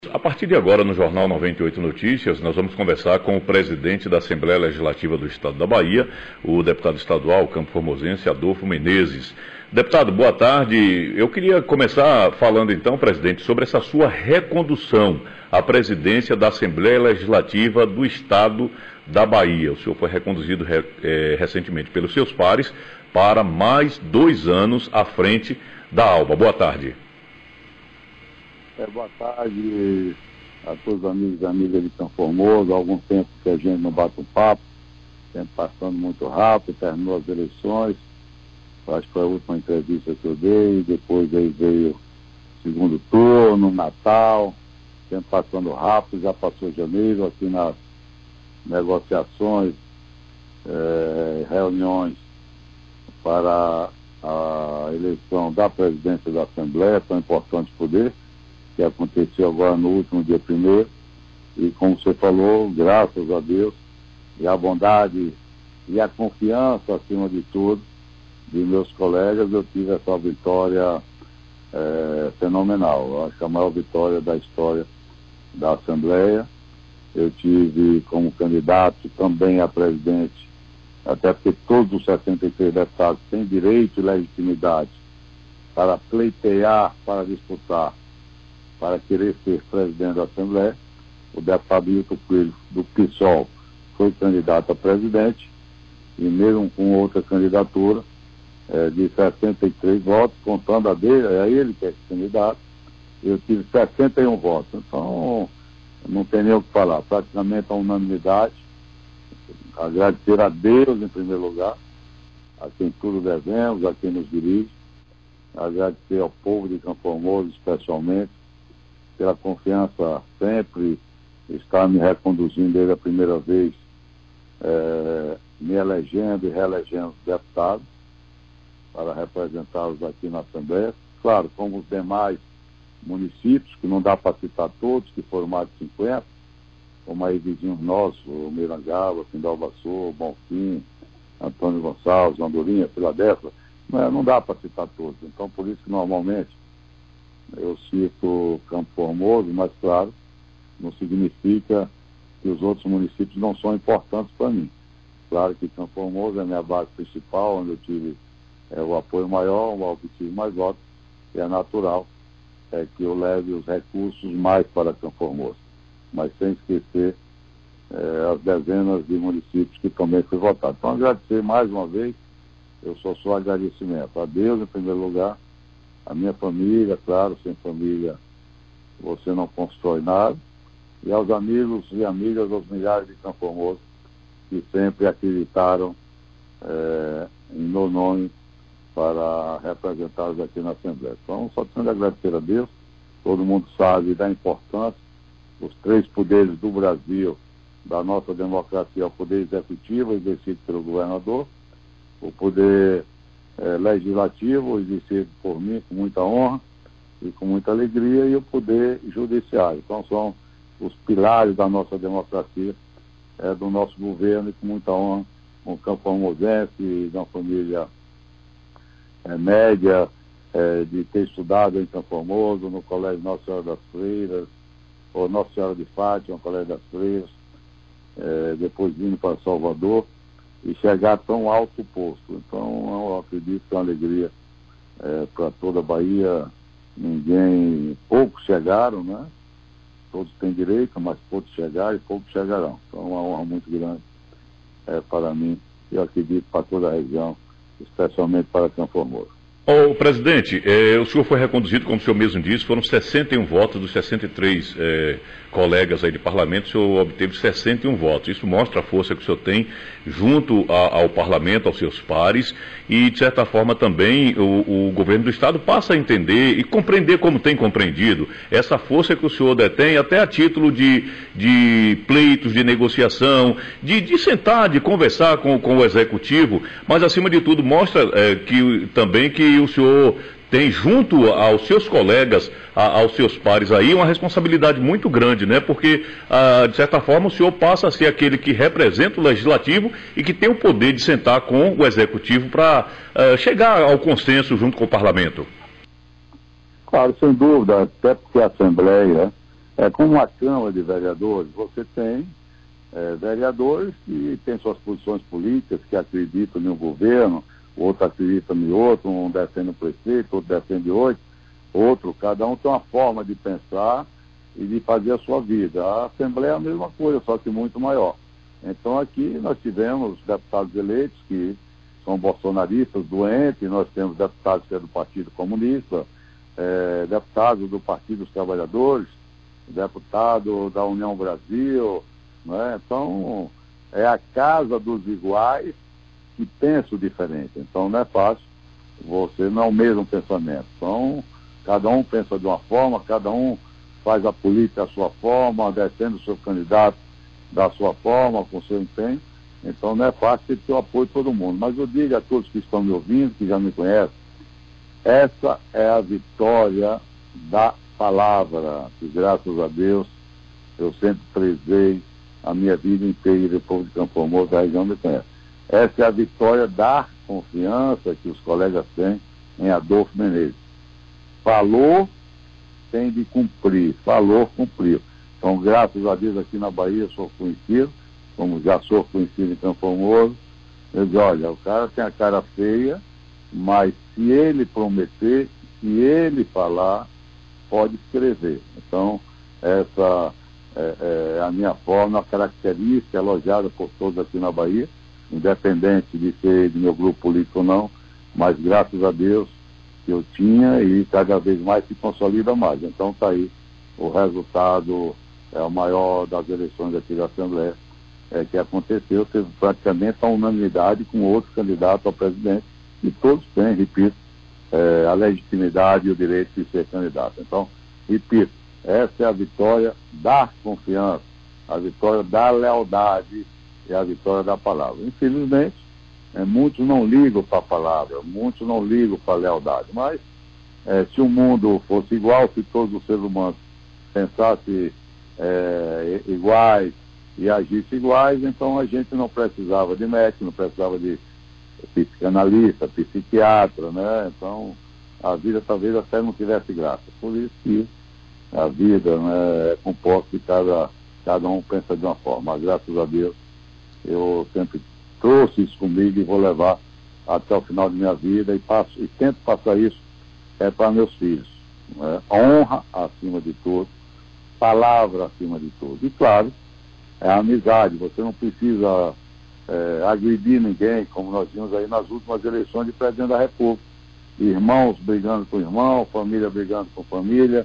A partir de agora, no Jornal 98 Notícias, nós vamos conversar com o presidente da Assembleia Legislativa do Estado da Bahia, o deputado estadual Campo Formosense, Adolfo Menezes. Deputado, boa tarde. Eu queria começar falando então, presidente, sobre essa sua recondução à presidência da Assembleia Legislativa do Estado da Bahia. O senhor foi reconduzido recentemente pelos seus pares para mais 2 anos à frente da ALBA. Boa tarde. Boa tarde a todos os amigos e amigas de Campo Formoso. Há algum tempo que a gente não bate um papo, tempo passando muito rápido, terminou as eleições. Acho que foi a última entrevista que eu dei, depois aí veio o segundo turno, Natal, tempo passando rápido, já passou janeiro, aqui nas negociações, reuniões para a eleição da presidência da Assembleia, tão importante poder, que aconteceu agora no último dia 1º, e como você falou, graças a Deus, e a bondade e a confiança, acima de tudo, de meus colegas, eu tive essa vitória fenomenal. Eu acho que a maior vitória da história da Assembleia. Eu tive como candidato também a presidente, até porque todos os 63 deputados têm direito e legitimidade para pleitear, para disputar, para querer ser presidente da Assembleia. O deputado Hilton Coelho, do PSOL, foi candidato a presidente, e mesmo com outra candidatura, de 63 votos, contando a dele, é ele que é candidato, eu tive 61 votos. Então, não tem nem o que falar, praticamente a unanimidade. Agradecer a Deus, em primeiro lugar, a quem tudo devemos, a quem nos dirige, agradecer ao povo de Campo Formoso, especialmente, pela confiança sempre, estar me reconduzindo desde a primeira vez, me elegendo e reelegendo deputado para representá-los aqui na Assembleia. Claro, como os demais municípios, que não dá para citar todos, que foram mais de 50, como aí vizinhos nossos, o Mirangaba, Pindalbaçu, Bonfim, Antônio Gonçalves, Andorinha, Filadélfia, não dá para citar todos. Então, por isso que normalmente eu cito Campo Formoso, mas claro, não significa que os outros municípios não são importantes para mim. Claro que Campo Formoso é a minha base principal, onde eu tive o apoio maior, onde eu tive mais votos, e é natural que eu leve os recursos mais para Campo Formoso, mas sem esquecer as dezenas de municípios que também fui votado. Então, agradecer mais uma vez, eu só agradecimento a Deus em primeiro lugar, a minha família, claro, sem família você não constrói nada, e aos amigos e amigas, aos milhares de Campo Formoso, que sempre acreditaram em meu nome para representá-los aqui na Assembleia. Então, só tenho de agradecer a Deus. Todo mundo sabe da importância, os 3 poderes do Brasil, da nossa democracia, o poder executivo, exercido pelo governador, o poder legislativo, exercido por mim com muita honra e com muita alegria, e o poder judiciário. Então, são os pilares da nossa democracia, do nosso governo, e com muita honra, um campo formosense, de uma família média, de ter estudado em Campo Formoso, no Colégio Nossa Senhora das Freiras, ou Nossa Senhora de Fátima, Colégio das Freiras, depois vindo para Salvador, e chegar tão alto posto. Então, eu acredito que é uma alegria para toda a Bahia. Poucos chegaram, né? Todos têm direito, mas poucos chegaram e poucos chegarão. Então, é uma honra muito grande para mim, e eu acredito para toda a região, especialmente para Campo Formoso. Ô, presidente, o senhor foi reconduzido, como o senhor mesmo disse, foram 61 votos dos 63 colegas aí de parlamento, o senhor obteve 61 votos. Isso mostra a força que o senhor tem junto ao parlamento, aos seus pares, e, de certa forma, também o governo do Estado passa a entender e compreender, como tem compreendido, essa força que o senhor detém, até a título de pleitos, de negociação, de sentar, de conversar com o Executivo, mas, acima de tudo, mostra também que o senhor tem junto aos seus colegas, aos seus pares aí, uma responsabilidade muito grande, né? Porque, de certa forma, o senhor passa a ser aquele que representa o Legislativo e que tem o poder de sentar com o Executivo para chegar ao consenso junto com o Parlamento. Claro, sem dúvida, até porque a Assembleia Como a Câmara de Vereadores, você tem vereadores que têm suas posições políticas, que acreditam em um governo, outro acredita em outro, um defende o prefeito, outro defende outro, cada um tem uma forma de pensar e de fazer a sua vida. A Assembleia é a mesma coisa, só que muito maior. Então aqui nós tivemos deputados eleitos que são bolsonaristas, doentes, nós temos deputados que é do Partido Comunista, deputados do Partido dos Trabalhadores, deputado da União Brasil, né? Então é a casa dos iguais que pensam diferente. Então não é fácil, você não é o mesmo pensamento. Então cada um pensa de uma forma, cada um faz a política da sua forma, defende o seu candidato da sua forma, com o seu empenho. Então não é fácil ter o apoio de todo mundo. Mas eu digo a todos que estão me ouvindo, que já me conhecem, essa é a vitória da palavra, que graças a Deus eu sempre prezei a minha vida inteira, o povo de Campo Formoso, da região me conhece. Essa é a vitória da confiança que os colegas têm em Adolfo Menezes. Falou, tem de cumprir. Falou, cumpriu. Então, graças a Deus, aqui na Bahia sou conhecido, como já sou conhecido em Campo Formoso. Eu digo, olha, o cara tem a cara feia, mas se ele prometer, se ele falar, pode escrever. Então, essa é a minha forma, a característica elogiada por todos aqui na Bahia, independente de ser de meu grupo político ou não, mas graças a Deus que eu tinha e cada vez mais se consolida mais. Então está aí, o resultado é o maior das eleições aqui da Assembleia, que aconteceu, teve praticamente a unanimidade com outros candidatos ao presidente, e todos têm, repito, a legitimidade e o direito de ser candidato. Então, repito, essa é a vitória da confiança, a vitória da lealdade e a vitória da palavra. Infelizmente, muitos não ligam para a palavra, muitos não ligam para a lealdade, mas se o mundo fosse igual, se todos os seres humanos pensassem iguais e agissem iguais, então a gente não precisava de médico, não precisava de psicanalista, psiquiatra, né? Então a vida talvez até não tivesse graça. Por isso que a vida, né, é composta de cada um pensa de uma forma. Mas graças a Deus eu sempre trouxe isso comigo e vou levar até o final de minha vida e tento passar isso para meus filhos. Né? Honra acima de tudo, palavra acima de tudo. E claro, a amizade. Você não precisa agredir ninguém, como nós vimos aí nas últimas eleições de presidente da República. Irmãos brigando com irmão, família brigando com família,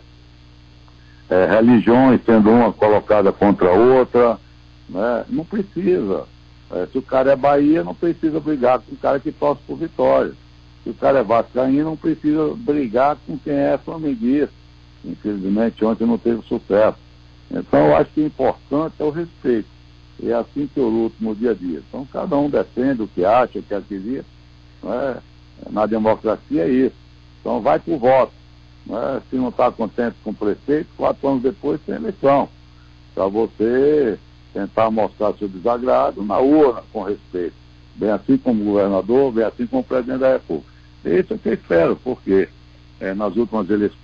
religiões sendo uma colocada contra a outra, né? Não precisa. Se o cara é Bahia, não precisa brigar com o cara que torce por Vitória. Se o cara é vascaíno, não precisa brigar com quem é flamenguista. Infelizmente, ontem não teve sucesso. Então, eu acho que o importante é o respeito. E é assim que eu luto no dia a dia. Então, cada um defende o que acha, o que acredita. Né? Na democracia é isso. Então, vai por voto. Né? Se não está contente com o prefeito, 4 anos depois tem eleição. Para você tentar mostrar seu desagrado na urna, com respeito. Bem assim como o governador, bem assim como o presidente da República. E isso é que eu espero, porque nas últimas eleições,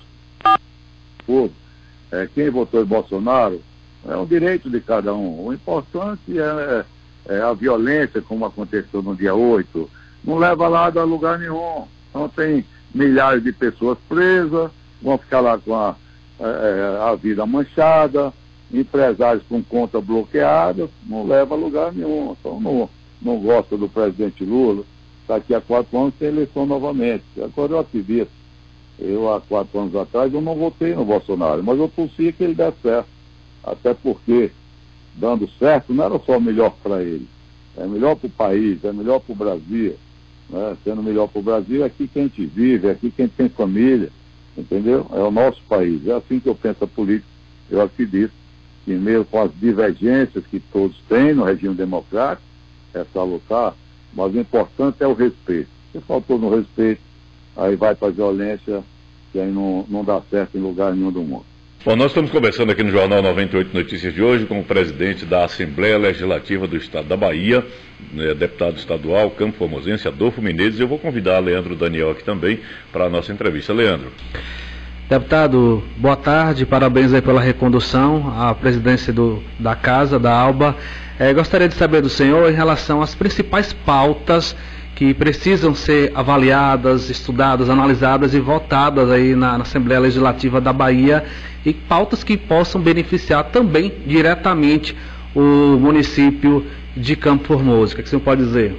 quem votou em Bolsonaro é um direito de cada um. O importante é a violência, como aconteceu no dia 8, não leva lá a lugar nenhum. Então tem milhares de pessoas presas, vão ficar lá com a vida manchada, empresários com conta bloqueada, não leva a lugar nenhum. Então não gosta do presidente Lula, daqui a 4 anos tem eleição novamente. Agora eu acredito, há 4 anos atrás eu não votei no Bolsonaro, mas eu torcia que ele desse certo. Até porque, dando certo, não era só melhor para ele, é melhor para o país, é melhor para o Brasil. Né? Sendo melhor para o Brasil, é aqui que a gente vive, é aqui que a gente tem família, entendeu? É o nosso país. É assim que eu penso a política. Eu acredito que mesmo com as divergências que todos têm no regime democrático, é só lutar, mas o importante é o respeito. Se faltou no respeito, aí vai para a violência, que aí não dá certo em lugar nenhum do mundo. Bom, nós estamos conversando aqui no Jornal 98 Notícias de hoje com o presidente da Assembleia Legislativa do Estado da Bahia, deputado estadual, Campo Formosense, Adolfo Menezes. Eu vou convidar Leandro Daniel aqui também para a nossa entrevista. Leandro. Deputado, boa tarde, parabéns aí pela recondução à presidência da Casa, da ALBA. Gostaria de saber do senhor em relação às principais pautas que precisam ser avaliadas, estudadas, analisadas e votadas aí na Assembleia Legislativa da Bahia, e pautas que possam beneficiar também diretamente o município de Campo Formoso. O que o senhor pode dizer?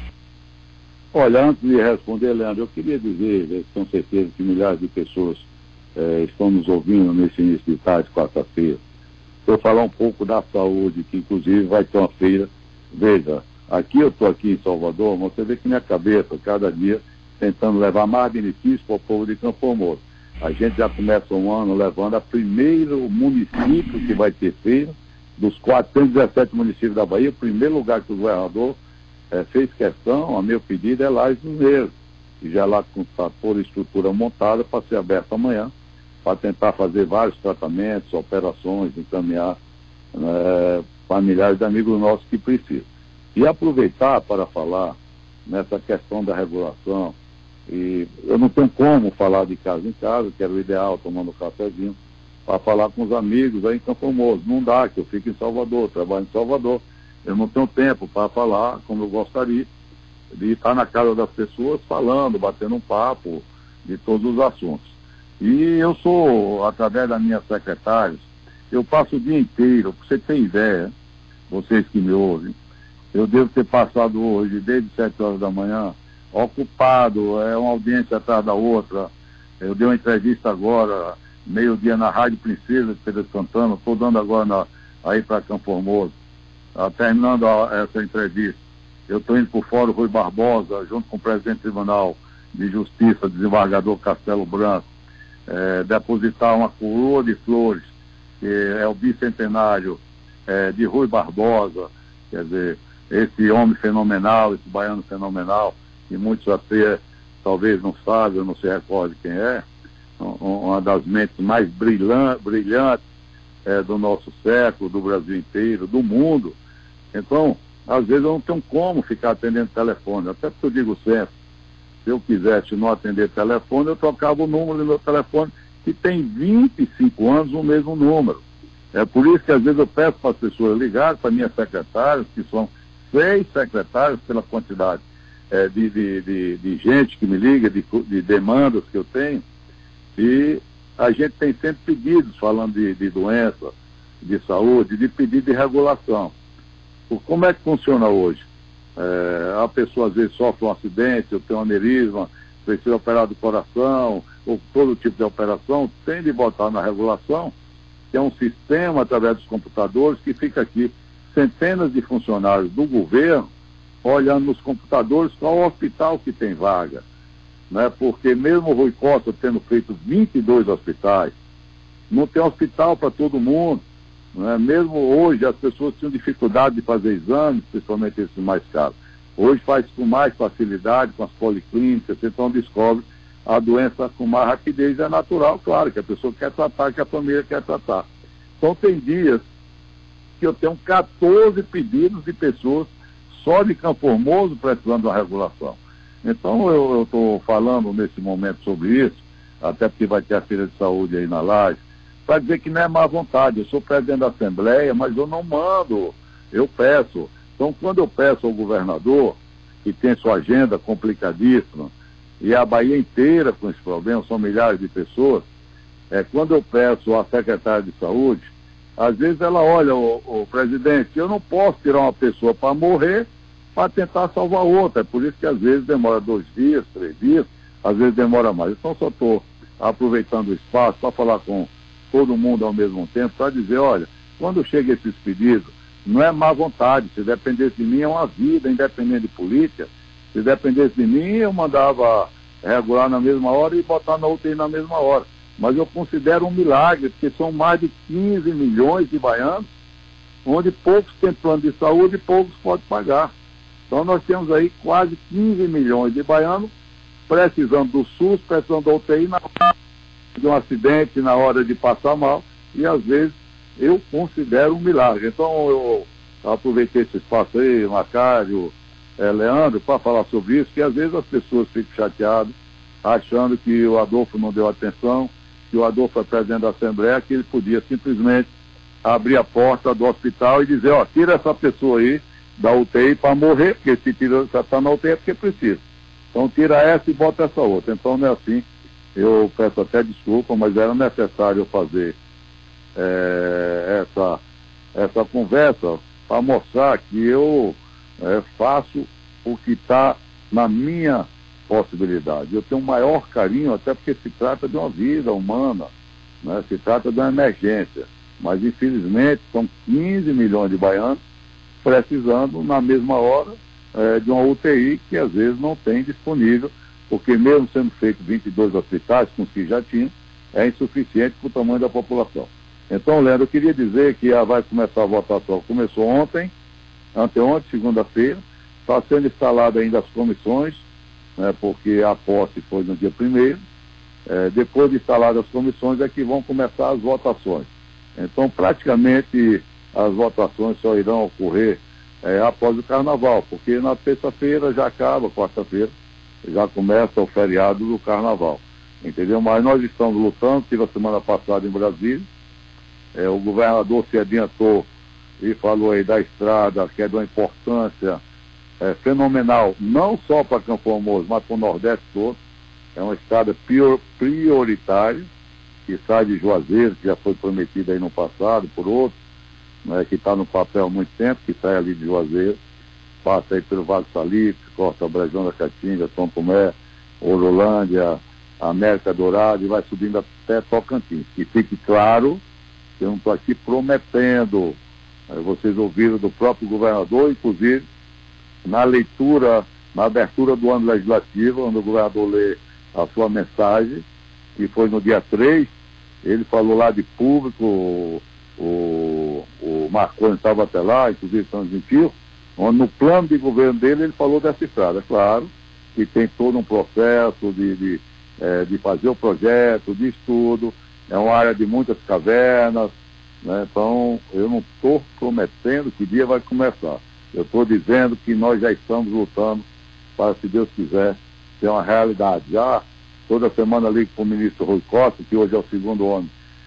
Olha, antes de responder, Leandro, eu queria dizer, com certeza, que milhares de pessoas estão nos ouvindo nesse início de tarde, quarta-feira. Vou falar um pouco da saúde, que inclusive vai ter uma feira. Veja, aqui eu estou aqui em Salvador, mas você vê que minha cabeça, cada dia, tentando levar mais benefícios para o povo de Campo Formoso. A gente já começa um ano levando a primeiro município que vai ter feira, dos 417 municípios da Bahia, o primeiro lugar que o governador fez questão, a meu pedido, é Lajes do Negro, e já lá com toda a estrutura montada para ser aberta amanhã, para tentar fazer vários tratamentos, operações, encaminhar familiares de amigos nossos que precisam. E aproveitar para falar nessa questão da regulação, e eu não tenho como falar de casa em casa, que era o ideal, tomando um cafezinho, para falar com os amigos aí em Campo Formoso. Não dá, que eu fico em Salvador, trabalho em Salvador, eu não tenho tempo para falar como eu gostaria, de estar na casa das pessoas falando, batendo um papo de todos os assuntos. E eu sou, através das minhas secretárias, eu passo o dia inteiro, para você ter ideia, vocês que me ouvem, eu devo ter passado hoje, desde 7 horas da manhã, ocupado, uma audiência atrás da outra. Eu dei uma entrevista agora, meio-dia na Rádio Princesa de Pedro Santana, estou dando agora aí para Campo Formoso. Terminando essa entrevista, eu estou indo para o Fórum Rui Barbosa, junto com o presidente do Tribunal de Justiça, desembargador Castelo Branco, depositar uma coroa de flores, que é o bicentenário de Rui Barbosa, quer dizer, esse homem fenomenal, esse baiano fenomenal, que muitos até talvez não sabem, eu não se recorde quem é, uma das mentes mais brilhantes do nosso século, do Brasil inteiro, do mundo. Então, às vezes eu não tenho como ficar atendendo telefone, até porque eu digo sempre, se eu quisesse não atender telefone, eu trocava o número do meu telefone, que tem 25 anos o mesmo número. É por isso que às vezes eu peço para as pessoas ligarem, para minhas secretárias, que são 6 secretários pela quantidade de gente que me liga, de demandas que eu tenho, e a gente tem sempre pedidos falando de doença, de saúde, de pedido de regulação. Como é que funciona hoje? A pessoa às vezes sofre um acidente, eu tenho um aneurisma, precisa operar do coração, ou todo tipo de operação, tem de botar na regulação, que é um sistema através dos computadores que fica aqui centenas de funcionários do governo olhando nos computadores qual o hospital que tem vaga, né? Porque mesmo o Rui Costa tendo feito 22 hospitais, não tem hospital para todo mundo, né? Mesmo hoje as pessoas tinham dificuldade de fazer exames, principalmente esses mais caros. Hoje faz com mais facilidade, com as policlínicas, então descobre a doença com mais rapidez. É natural, claro, que a pessoa quer tratar, que a família quer tratar. Então tem dias que eu tenho 14 pedidos de pessoas só de Campo Formoso precisando da regulação. Então eu estou falando nesse momento sobre isso, até porque vai ter a feira de saúde aí na Laje, para dizer que não é má vontade. Eu sou presidente da Assembleia, mas eu não mando, eu peço. Então quando eu peço ao governador, que tem sua agenda complicadíssima, e a Bahia inteira com esse problema, são milhares de pessoas, quando eu peço à secretária de saúde, às vezes ela olha, o presidente, eu não posso tirar uma pessoa para morrer para tentar salvar outra. É por isso que às vezes demora 2 dias, 3 dias, às vezes demora mais. Então só estou aproveitando o espaço para falar com todo mundo ao mesmo tempo, para dizer, olha, quando chega esses pedidos, não é má vontade, se dependesse de mim é uma vida, independente de política. Se dependesse de mim, eu mandava regular na mesma hora e botar na UTI na mesma hora. Mas eu considero um milagre, porque são mais de 15 milhões de baianos, onde poucos têm plano de saúde e poucos podem pagar. Então nós temos aí quase 15 milhões de baianos precisando do SUS, precisando da UTI na hora de um acidente, na hora de passar mal, e às vezes eu considero um milagre. Então eu aproveitei esse espaço aí, Macário, Leandro, para falar sobre isso, que às vezes as pessoas ficam chateadas, achando que o Adolfo não deu atenção, que o Adolfo é presidente da Assembleia, que ele podia simplesmente abrir a porta do hospital e dizer, ó, tira essa pessoa aí da UTI para morrer, porque se está na UTI é porque precisa. Então tira essa e bota essa outra. Então não é assim. Eu peço até desculpa, mas era necessário eu fazer essa conversa para mostrar que eu faço o que está na minha possibilidade. Eu tenho o maior carinho, até porque se trata de uma vida humana, né? Se trata de uma emergência. Mas, infelizmente, são 15 milhões de baianos precisando, na mesma hora, de uma UTI que, às vezes, não tem disponível, porque mesmo sendo feito 22 hospitais, com os que já tinha, é insuficiente para o tamanho da população. Então, Leandro, eu queria dizer que vai começar a votação. Começou ontem, anteontem, segunda-feira, está sendo instalada ainda as comissões, né, porque a posse foi no dia 1º. Depois de instaladas as comissões é que vão começar as votações. Então, praticamente, as votações só irão ocorrer após o Carnaval, porque na terça-feira já acaba, quarta-feira, já começa o feriado do Carnaval, entendeu? Mas nós estamos lutando, tive a semana passada em Brasília, o governador se adiantou e falou aí da estrada, que é de uma importância fenomenal, não só para Campo Formoso, mas para o Nordeste todo. É uma estrada prioritária, que sai de Juazeiro, que já foi prometida aí no passado por outros, né, que está no papel há muito tempo, que sai ali de Juazeiro, passa aí pelo Vale Salitre, corta a Brejão da Caatinga, São Tomé, Orolândia, América Dourada e vai subindo até Tocantins. Que fique claro que eu não estou aqui prometendo, vocês ouviram do próprio governador, inclusive na leitura, na abertura do ano legislativo, onde o governador lê a sua mensagem, que foi no dia 3, ele falou lá de público, o Marconi estava até lá, inclusive São Gentil, onde no plano de governo dele ele falou dessa estrada. É claro que tem todo um processo de fazer o projeto, de estudo, é uma área de muitas cavernas, né? Então eu não estou prometendo que dia vai começar. Eu estou dizendo que nós já estamos lutando para, se Deus quiser, ter uma realidade. Já toda semana ligo para o ministro Rui Costa, que hoje é o segundo homem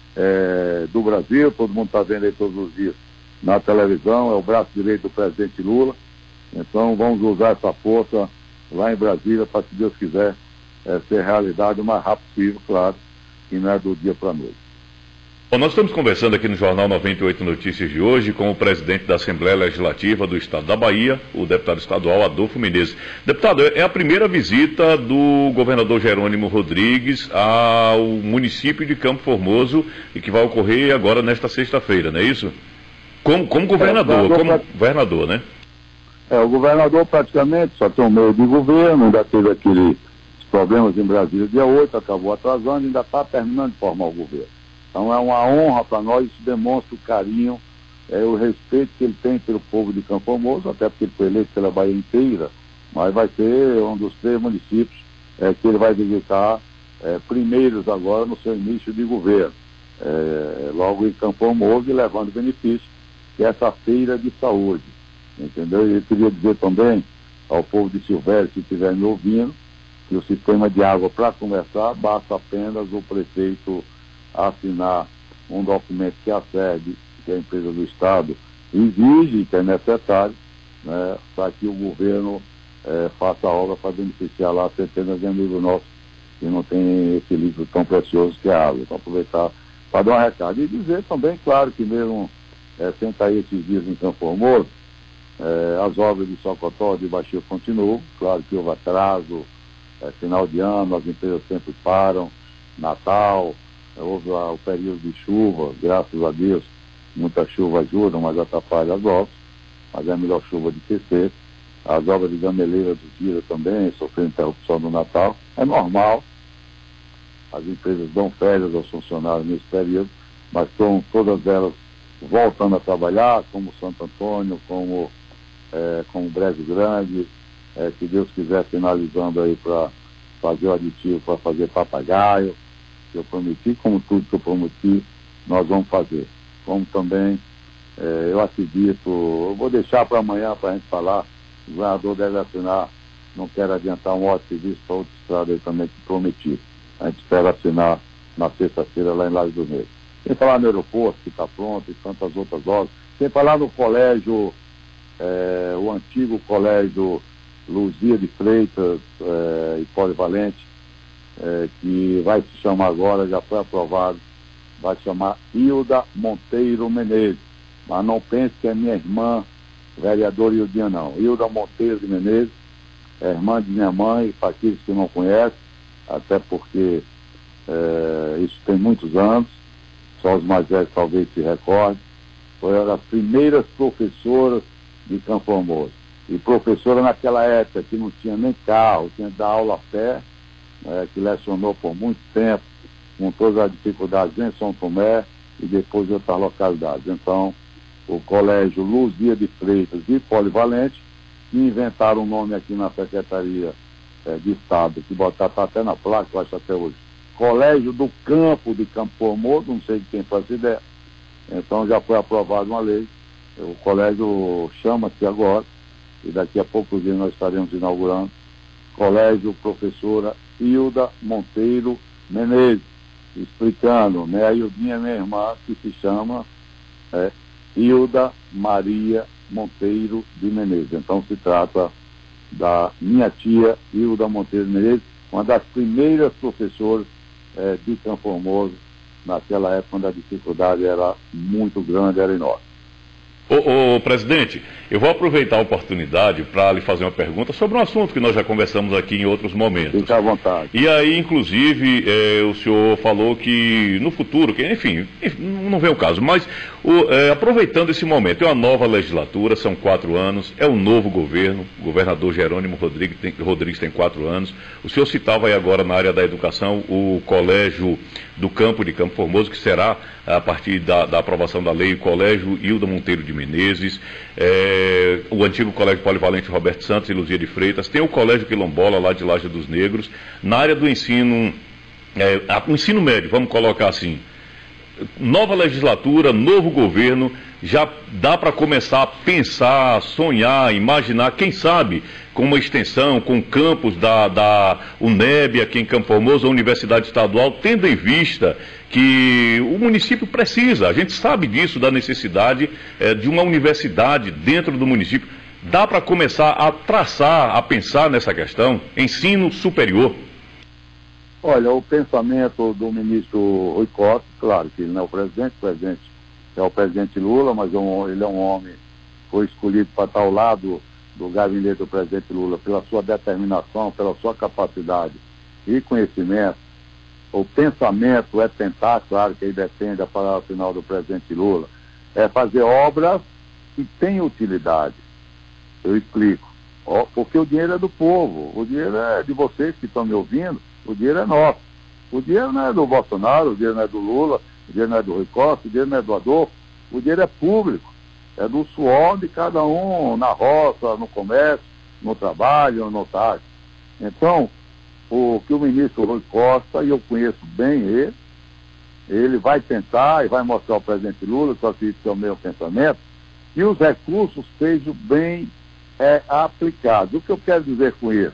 do Brasil, todo mundo está vendo aí todos os dias na televisão, é o braço direito do presidente Lula. Então vamos usar essa força lá em Brasília para, se Deus quiser, ser realidade o mais rápido possível, claro, que não é do dia para a noite. Bom, nós estamos conversando aqui no Jornal 98 Notícias de hoje com o presidente da Assembleia Legislativa do Estado da Bahia, o deputado estadual Adolfo Menezes. Deputado, é a primeira visita do governador Jerônimo Rodrigues ao município de Campo Formoso e que vai ocorrer agora nesta sexta-feira, não é isso? Como governador, né? O governador praticamente só tem um meio de governo, ainda teve aqueles problemas em Brasília dia 8, acabou atrasando, ainda está terminando de formar o governo. Então é uma honra para nós, isso demonstra o carinho, o respeito que ele tem pelo povo de Campo Formoso, até porque ele foi eleito pela Bahia inteira, mas vai ser um dos 3 municípios que ele vai visitar primeiros agora no seu início de governo, logo em Campo Formoso e levando benefício, que é essa feira de saúde, entendeu? E eu queria dizer também ao povo de Silvério, se estiver me ouvindo, que o sistema de água, para começar, basta apenas o prefeito assinar um documento que a SERG, que é a empresa do Estado, exige, que é necessário, né, para que o governo faça a obra para beneficiar lá centenas de amigos nossos que não tem esse líquido tão precioso que é a água. Então, aproveitar para dar um recado. E dizer também, claro, que mesmo sem cair esses dias em Campo Formoso, as obras de Socotó, de Baixio continuam. Claro que houve atraso, final de ano, as empresas sempre param, Natal, houve o período de chuva, graças a Deus, muita chuva ajuda, mas atrapalha as obras, mas é a melhor chuva de que ser. As obras de gameleira do Gira também sofreram interrupção do Natal, é normal, as empresas dão férias aos funcionários nesse período, mas estão todas elas voltando a trabalhar, como Santo Antônio, como Brejo Grande, se Deus quiser, finalizando aí para fazer o aditivo, para fazer papagaio, que eu prometi, como tudo que eu prometi, nós vamos fazer. Como também, eu acredito, eu vou deixar para amanhã para a gente falar, o governador deve assinar, não quero adiantar um ótimo serviço para outra estrada aí também que prometi. A gente espera assinar na sexta-feira lá em Laje do Negro. Sem falar no aeroporto, que está pronto, e tantas outras obras. Sem falar no colégio, o antigo colégio Luzia de Freitas e Polivalente, que vai se chamar agora, já foi aprovado, vai se chamar Hilda Monteiro Menezes. Mas não pense que é minha irmã, vereadora Hildinha, não. Hilda Monteiro de Menezes, é irmã de minha mãe, para aqueles que não conhecem, até porque isso tem muitos anos, só os mais velhos talvez se recordem. Foi uma das primeiras professoras de Campo Formoso. E professora naquela época que não tinha nem carro, tinha que dar aula a pé, que lecionou por muito tempo, com todas as dificuldades em São Tomé e depois em outras localidades. Então, o colégio Luzia de Freitas e Polivalente, que inventaram um nome aqui na Secretaria de Estado, que botaram até na placa, eu acho até hoje, Colégio do Campo de Campo Formoso, não sei de quem faz ideia. Então já foi aprovada uma lei, o colégio chama-se agora, e daqui a poucos dias nós estaremos inaugurando, Colégio Professora Hilda Monteiro Menezes, explicando, né, a Hildinha, minha irmã, que se chama Hilda Maria Monteiro de Menezes. Então se trata da minha tia Hilda Monteiro de Menezes, uma das primeiras professoras de Campo Formoso, naquela época quando a dificuldade era muito grande, era enorme. Ô, presidente, eu vou aproveitar a oportunidade para lhe fazer uma pergunta sobre um assunto que nós já conversamos aqui em outros momentos. Fique à vontade. E aí, inclusive, o senhor falou que no futuro, que enfim, não vem o caso, mas aproveitando esse momento, é uma nova legislatura, são 4 anos, é um novo governo, o governador Jerônimo Rodrigues tem 4 anos. O senhor citava aí agora na área da educação o Colégio do Campo de Campo Formoso, que será, a partir da aprovação da lei, o Colégio Hilda Monteiro de Menezes, o antigo Colégio Polivalente Roberto Santos e Luzia de Freitas, tem o Colégio Quilombola lá de Laje dos Negros. Na área do ensino, o ensino médio, vamos colocar assim, nova legislatura, novo governo, já dá para começar a pensar, sonhar, imaginar, quem sabe, com uma extensão, com campus da UNEB aqui em Campo Formoso, a Universidade Estadual, tendo em vista que o município precisa, a gente sabe disso, da necessidade de uma universidade dentro do município. Dá para começar a traçar, a pensar nessa questão, ensino superior? Olha, o pensamento do ministro Rui Costa, claro que ele não é o presidente é o presidente Lula, mas ele é um homem, foi escolhido para estar ao lado do gabinete do presidente Lula pela sua determinação, pela sua capacidade e conhecimento. O pensamento é tentar, claro que ele defende a palavra final do presidente Lula, é fazer obras que tenham utilidade. Eu explico. Porque o dinheiro é do povo, o dinheiro é de vocês que estão me ouvindo, o dinheiro é nosso. O dinheiro não é do Bolsonaro, o dinheiro não é do Lula, o dinheiro não é do Rui Costa, o dinheiro não é do Adolfo, o dinheiro é público. É do suor de cada um, na roça, no comércio, no trabalho, no táxi. Então, o que o ministro Rui Costa, e eu conheço bem ele vai tentar e vai mostrar ao presidente Lula, que eu acredito que é o meu pensamento, que os recursos sejam bem aplicados. O que eu quero dizer com isso?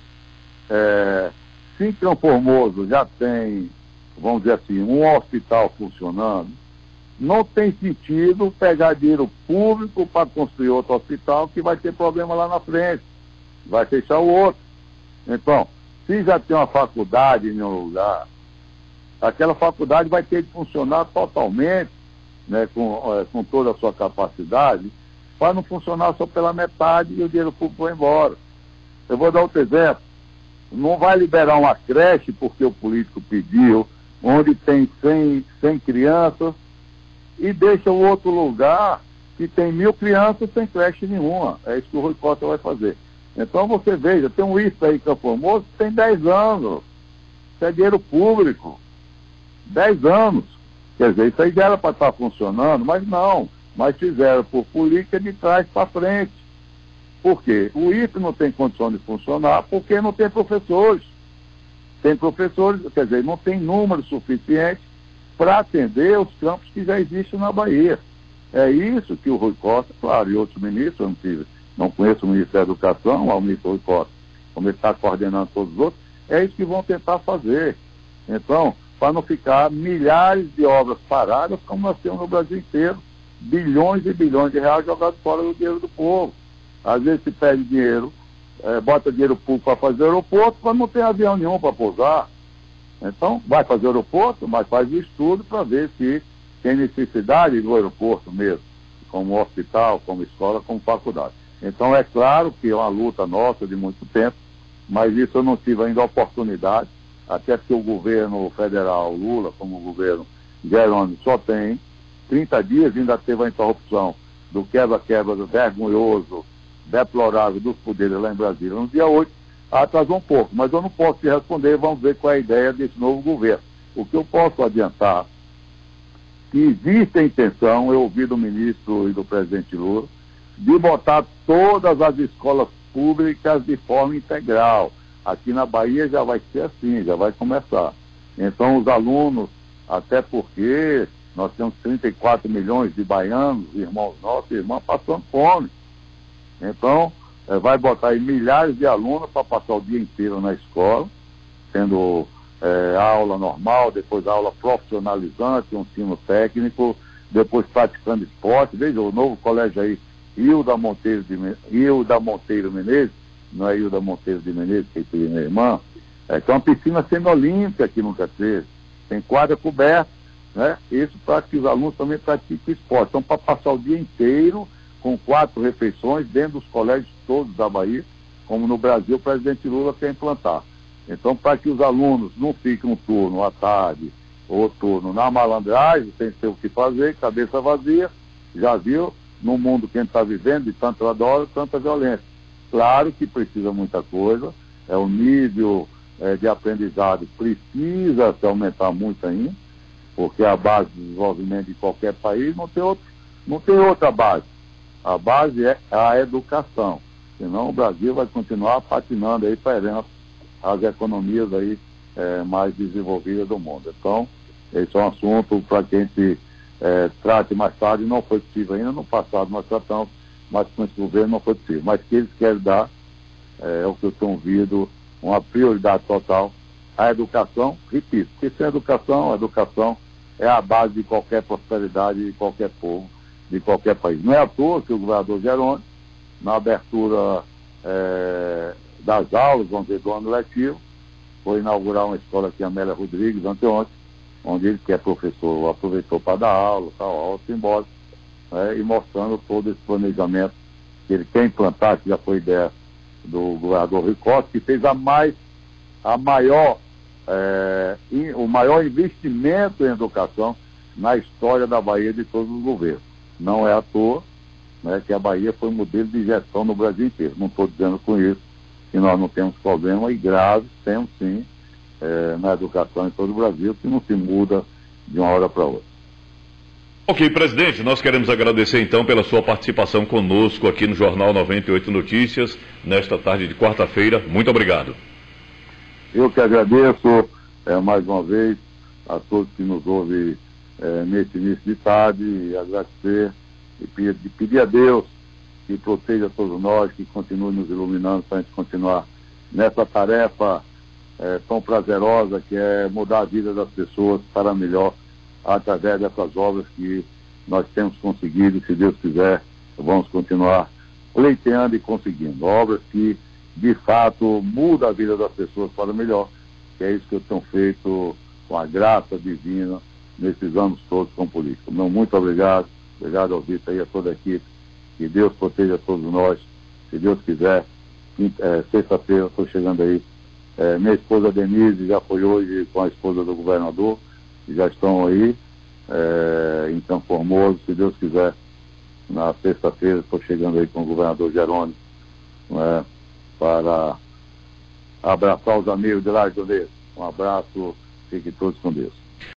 Se em Campo Formoso já tem, vamos dizer assim, um hospital funcionando, não tem sentido pegar dinheiro público para construir outro hospital que vai ter problema lá na frente, vai fechar o outro. Então, se já tem uma faculdade em um lugar, aquela faculdade vai ter que funcionar totalmente, né, com toda a sua capacidade, para não funcionar só pela metade e o dinheiro público vai embora. Eu vou dar outro exemplo. Não vai liberar uma creche porque o político pediu, onde tem 100 crianças, e deixa o outro lugar que tem 1000 crianças sem creche nenhuma. É isso que o Rui Costa vai fazer. Então você veja, tem um IFE aí em Campo Formoso que tem 10 anos. Isso é dinheiro público. 10 anos. Quer dizer, isso aí já era para estar funcionando, mas não. Mas fizeram por política de trás para frente. Por quê? O IFE não tem condição de funcionar porque não tem professores. Tem professores, quer dizer, não tem número suficiente para atender os campos que já existem na Bahia. É isso que o Rui Costa, claro, e outros ministros, eu não conheço o ministro da Educação, o ministro Rui Costa, como ele está coordenando todos os outros, é isso que vão tentar fazer. Então, para não ficar milhares de obras paradas, como nós temos no Brasil inteiro, bilhões e bilhões de reais jogados fora do dinheiro do povo. Às vezes se perde dinheiro, bota dinheiro público para fazer aeroporto, mas não tem avião nenhum para pousar. Então, vai fazer aeroporto, mas faz o estudo para ver se tem necessidade do aeroporto mesmo, como hospital, como escola, como faculdade. Então, é claro que é uma luta nossa de muito tempo, mas isso eu não tive ainda a oportunidade, até porque o governo federal, Lula, como o governo Jerônimo, só tem 30 dias, ainda teve a interrupção do quebra-quebra do vergonhoso, deplorável dos poderes lá em Brasília. No dia 8, atrasou um pouco, mas eu não posso te responder, vamos ver qual é a ideia desse novo governo. O que eu posso adiantar, que existe a intenção, eu ouvi do ministro e do presidente Lula, de botar todas as escolas públicas de forma integral. Aqui na Bahia já vai ser assim, já vai começar. Então os alunos, até porque nós temos 34 milhões de baianos, irmãos nossos, irmãs, passando fome. Então, vai botar aí milhares de alunos para passar o dia inteiro na escola, tendo aula normal, depois aula profissionalizante, um ensino técnico, depois praticando esporte. Veja, o novo colégio aí, Hilda Monteiro Menezes, não é Hilda Monteiro de Menezes, que é minha irmã, que é uma piscina semiolímpica que nunca teve, tem quadra coberta, né? Isso para que os alunos também pratiquem esporte. Então, para passar o dia inteiro com 4 refeições dentro dos colégios todos da Bahia, como no Brasil o presidente Lula quer implantar. Então, para que os alunos não fiquem um turno à tarde ou turno na malandragem, sem ter o que fazer, cabeça vazia, já viu, no mundo que a gente está vivendo, de tanta droga, tanta violência. Claro que precisa muita coisa, o nível de aprendizado precisa se aumentar muito ainda, porque a base de desenvolvimento de qualquer país não tem outra base. A base é a educação, senão o Brasil vai continuar patinando aí para as economias aí mais desenvolvidas do mundo. Então, esse é um assunto para que a gente trate mais tarde. Não foi possível ainda, no passado nós tratamos, mas com esse governo não foi possível. Mas que eles querem dar, é o que eu tenho ouvido, uma prioridade total à educação, repito, porque sem educação, a educação é a base de qualquer prosperidade de qualquer povo, de qualquer país. Não é à toa que o governador Jerônimo, na abertura das aulas, vamos dizer, do ano letivo, foi inaugurar uma escola aqui em Amélia Rodrigues, anteontem, onde ele, que é professor, aproveitou para dar aula, tal, aula simbólica, e mostrando todo esse planejamento que ele quer implantar, que já foi ideia do governador Rui Costa, que fez o maior investimento em educação na história da Bahia de todos os governos. Não é à toa, que a Bahia foi um modelo de gestão no Brasil inteiro. Não estou dizendo com isso que nós não temos problema, e graves temos sim na educação em todo o Brasil, que não se muda de uma hora para outra. Ok, presidente, nós queremos agradecer então pela sua participação conosco aqui no Jornal 98 Notícias, nesta tarde de quarta-feira. Muito obrigado. Eu que agradeço mais uma vez a todos que nos ouvem nesse início de tarde, e agradecer e pedir a Deus que proteja todos nós, que continue nos iluminando para a gente continuar nessa tarefa tão prazerosa que é mudar a vida das pessoas para melhor através dessas obras que nós temos conseguido, e se Deus quiser, vamos continuar pleiteando e conseguindo. Obras que, de fato, mudam a vida das pessoas para melhor, que é isso que eu tenho feito com a graça divina nesses anos todos com política. Não, muito obrigado. Obrigado ao Vitor e a toda a equipe. Que Deus proteja todos nós. Se Deus quiser, sexta-feira estou chegando aí. Minha esposa Denise já foi hoje com a esposa do governador, que já estão aí em Campo Formoso. Se Deus quiser, na sexta-feira estou chegando aí com o governador Jerônimo, para abraçar os amigos de Laje do Leite. Um abraço, fiquem todos com Deus.